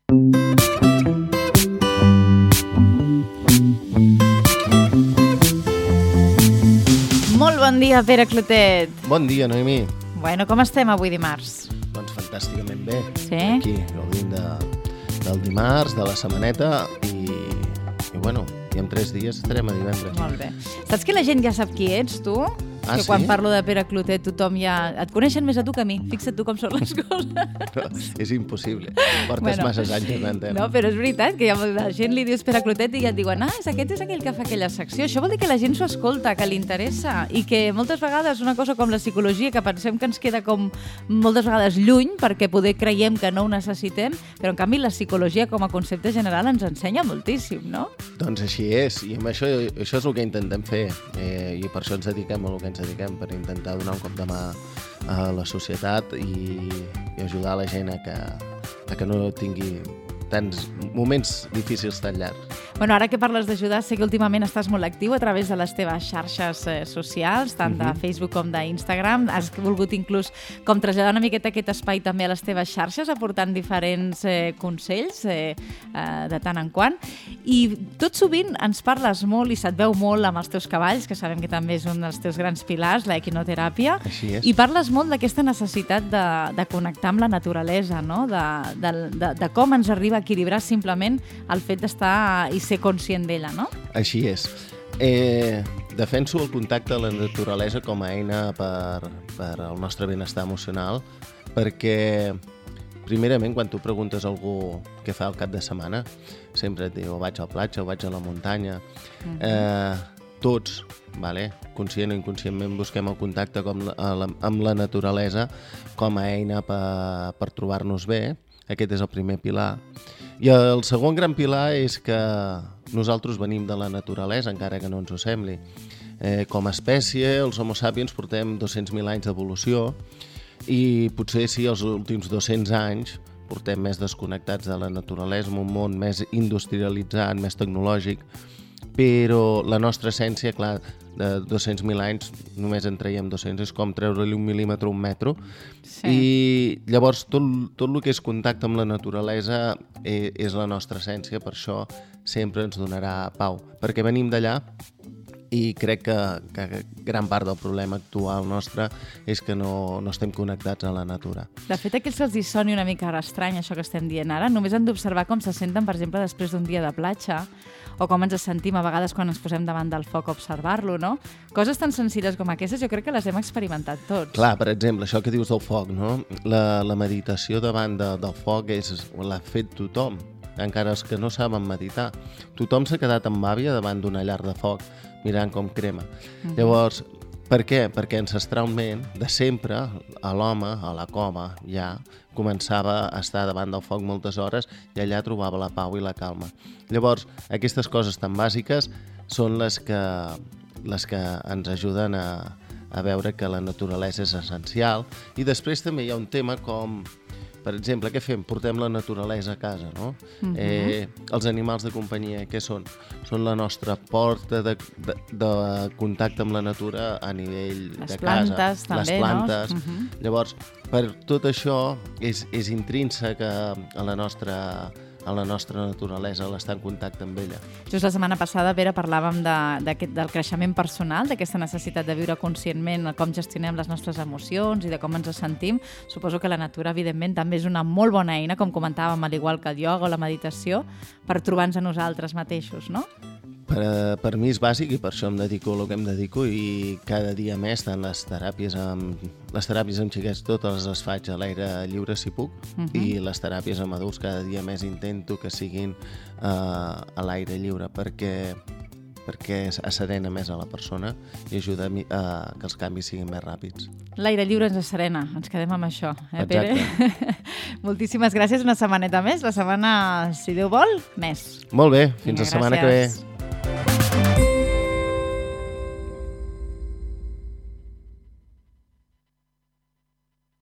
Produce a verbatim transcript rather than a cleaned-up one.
Molt bon dia, Pere Clotet. Bon dia, Noemí. Bueno, com estem avui dimarts? Doncs fantàsticament bé. Sí? Aquí, gaudint de, del dimarts, de la setmaneta i, i bueno, i en tres dies estarem a divendres. Molt bé. Saps que la gent ja sap qui ets, tu? Ah, que sí? quan parlo de Pere Clotet tothom ja... Et coneixen més a tu que a mi. Fixa't tu com són les coses. No, és impossible. Portes Bueno, masses anys en antena. No, però és veritat que ja la gent li dius Pere Clotet i ja et diuen ah, és aquest és aquell que fa aquella secció. Això vol dir que la gent s'ho escolta, que li interessa i que moltes vegades una cosa com la psicologia, que pensem que ens queda com moltes vegades lluny perquè poder creiem que no ho necessitem, però en canvi la psicologia com a concepte general ens ensenya moltíssim, no? Doncs així és, i amb això, això és el que intentem fer, eh, i per això ens dediquem a el que ens dediquem, per intentar donar un cop de mà a la societat i, i ajudar la gent a que, a que no tingui tants moments difícils tan llargs. Bueno, ara que parles d'ajudar, sé que últimament estàs molt actiu a través de les teves xarxes eh, socials, tant de Mhm. Facebook com d'Instagram. Has volgut inclús com traslladar una miqueta aquest espai també a les teves xarxes, aportant diferents eh, consells eh, eh, de tant en quant. I tot sovint ens parles molt i se't veu molt amb els teus cavalls, que sabem que també és un dels teus grans pilars, la equinoteràpia. Així és. I parles molt d'aquesta necessitat de, de connectar amb la naturalesa, no? de, de, de, de com ens arriba a equilibrar simplement el fet d'estar i ser conscient d'ella, no? Així és. Eh, defenso el contacte a la naturalesa com a eina per, per al nostre benestar emocional, perquè primerament quan tu preguntes a algú què fa el cap de setmana, sempre et diu o vaig a la platja o vaig a la muntanya. Mhm. eh, tots, vale? Conscient o inconscientment, busquem el contacte com la, a la, amb la naturalesa com a eina per, per trobar-nos bé. Aquest és el primer pilar. I el segon gran pilar és que nosaltres venim de la naturalesa, encara que no ens ho sembli. Eh, com a espècie, els homo sapiens portem dos-cents mil anys d'evolució i potser sí, els últims dos-cents anys portem més desconnectats de la naturalesa, en un món més industrialitzat, més tecnològic, però la nostra essència, clar, de dos-cents mil anys només en traiem dos-cents, és com treure-li un mil·límetre a un metro. Sí. I llavors tot, tot el que és contacte amb la naturalesa eh, és la nostra essència, per això sempre ens donarà pau, perquè venim d'allà i crec que, que gran part del problema actual nostre és que no, no estem connectats a la natura. De fet, a aquells que els hi soni una mica estrany això que estem dient ara, només han d'observar com se senten, per exemple, després d'un dia de platja, o com ens sentim a vegades quan ens posem davant del foc a observar-lo, no? Coses tan senzilles com aquestes jo crec que les hem experimentat tots. Clar, per exemple, això que dius del foc, no? La, la meditació davant de, del foc és, l'ha fet tothom, encara els que no saben meditar. Tothom s'ha quedat amb àvia davant d'una llar de foc, mirant com crema. Mhm. Llavors, per què? Perquè ancestralment, de sempre, a l'home, a la cova, ja començava a estar davant del foc moltes hores i allà trobava la pau i la calma. Llavors, aquestes coses tan bàsiques són les que, les que ens ajuden a, a veure que la naturalesa és essencial. I després també hi ha un tema com, per exemple, què fem? Portem la naturalesa a casa, no? Mhm. eh, els animals de companyia, què són? Són la nostra porta de, de, de contacte amb la natura a nivell Les de plantes, casa. també, les plantes. no? Mhm. Llavors, per tot això és, és intrínsec a, a la nostra a la nostra naturalesa, l'estar en contacte amb ella. Just la setmana passada, Pere, parlàvem de, de, del creixement personal, d'aquesta necessitat de viure conscientment com gestionem les nostres emocions i de com ens sentim. Suposo que la natura, evidentment, també és una molt bona eina, com comentàvem, al igual que el ioga o la meditació, per trobar-nos a nosaltres mateixos, no? Per, per mi és bàsic i per això em dedico a el que em dedico i cada dia més, tant les teràpies amb, les teràpies amb xiquets totes les faig a l'aire lliure si puc, Mhm. i les teràpies amb adults cada dia més intento que siguin uh, a l'aire lliure perquè perquè asserena més a la persona i ajuda a, mi- a que els canvis siguin més ràpids. L'aire lliure ens serena, ens quedem amb això, eh, Pere? Exacte. Moltíssimes gràcies, una setmaneta més, la setmana, si Déu vol, més. Molt bé, fins Vinga, la setmana gràcies. que ve.